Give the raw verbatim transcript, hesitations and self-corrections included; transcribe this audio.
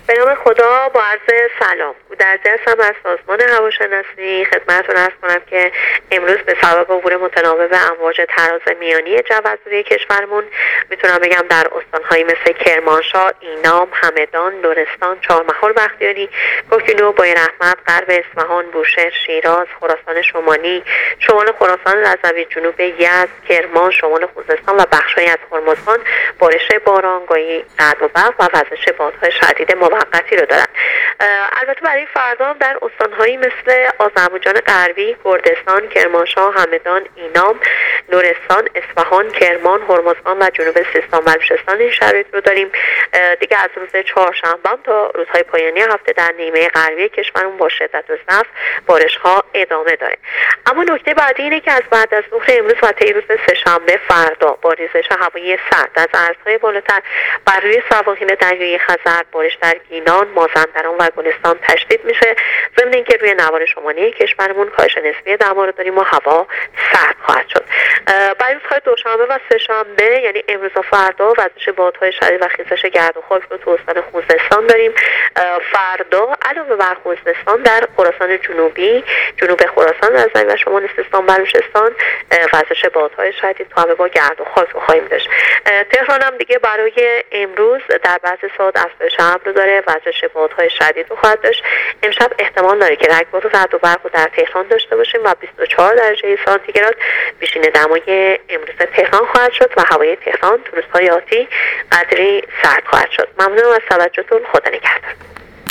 به نام خدا، با عرض سلام. گودرزی هستم از سازمان هواشناسی. خدمتتون عرض کنم که امروز به سبب عبور متناوب امواج تراز میانی جو از روی کشورمون میتونم بگم در استانهایی مثل کرمانشاه، اینام، همدان، لرستان، چهارمحال، بختیاری، کوهگیلو، بویراحمد، غرب اصفهان، بوشهر، شیراز، خراسان شمالی، شمال خراسان رضوی، جنوب یزد، کرمان، شمال خوزستان و بخش‌هایی از هرمزگان بارش باران، گاهی رعد و برق و وزش بادهای شدید موقتی رو دارن. البته برای فردا در استانهایی مثل آذربایجان غربی، کردستان، کرمانشاه، همدان، اینام، لرستان، اصفهان، کرمان، هرمزگان و جنوب سیستان و بلوچستان این شرایط رو داریم. دیگه از روز چهارشنبه تا روزهای پایانی هفته در نیمه غربی کشورمون با شدت و ضعف بارش‌ها ادامه داره. اما نکته بعدی اینه که از بعد از ظهر امروز و طی روز سه‌شنبه فردا با ریزش هوایی سرد از ارزهای بالاتر بر روی سواحل دریای خزر، بارش در گیلان، مازندران و گلستان تشدید میشه. ضمن اینکه روی نوار شمالی کشورمون کاهش نسبی دما رو داریم و هوا سرد خواهد شد. برای روزهای دوشنبه و سه‌شنبه یعنی امروز و فردا وزش بادهای شدید و خیزش گرد و خاک رو تو استان خوزستان داریم. فردا علاوه بر خوزستان در خراسان جنوبی، جنوب خراسان رضوی و شمال سیستان بلوچستان وزش بادهای شدید تو همه با گرد و خاک رو خواهیم داشت. تهران هم دیگه برای امروز در بعضی ساعات افزایش ابر داره، وزش بادهای شدید رو خواهد داشت. امشب احتمال داره که رگبار و رعد و برق رو در تهران داشته باشیم و بیست و چهار درجه سانتیگراد بیشین دمای امروز تهران خواهد شد و هوای تهران تو روزهای آتی قدری سرد خواهد شد. ممنونم از توجهتون. خدا نگهدار.